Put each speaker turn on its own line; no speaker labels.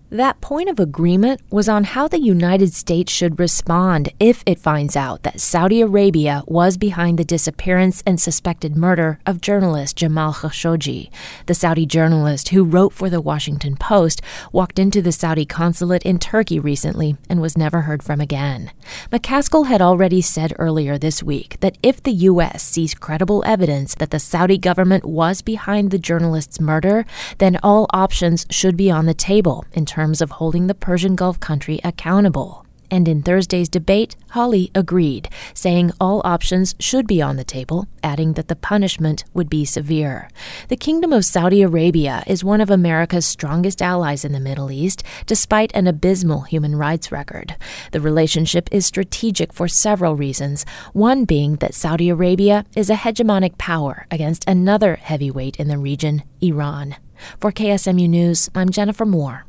That point of agreement was on how the United States should respond if it finds out that Saudi Arabia was behind the disappearance and suspected murder of journalist Jamal Khashoggi. The Saudi journalist who wrote for the Washington Post walked into the Saudi consulate in Turkey recently and was never heard from again. McCaskill had already said earlier this week that if the U.S. sees credible evidence that the Saudi government was behind the journalist's murder, then all options should be on the table in terms of holding the Persian Gulf country accountable. And in Thursday's debate, Hawley agreed, saying all options should be on the table, adding that the punishment would be severe. The Kingdom of Saudi Arabia is one of America's strongest allies in the Middle East, despite an abysmal human rights record. The relationship is strategic for several reasons, one being that Saudi Arabia is a hegemonic power against another heavyweight in the region, Iran. For KSMU News, I'm Jennifer Moore.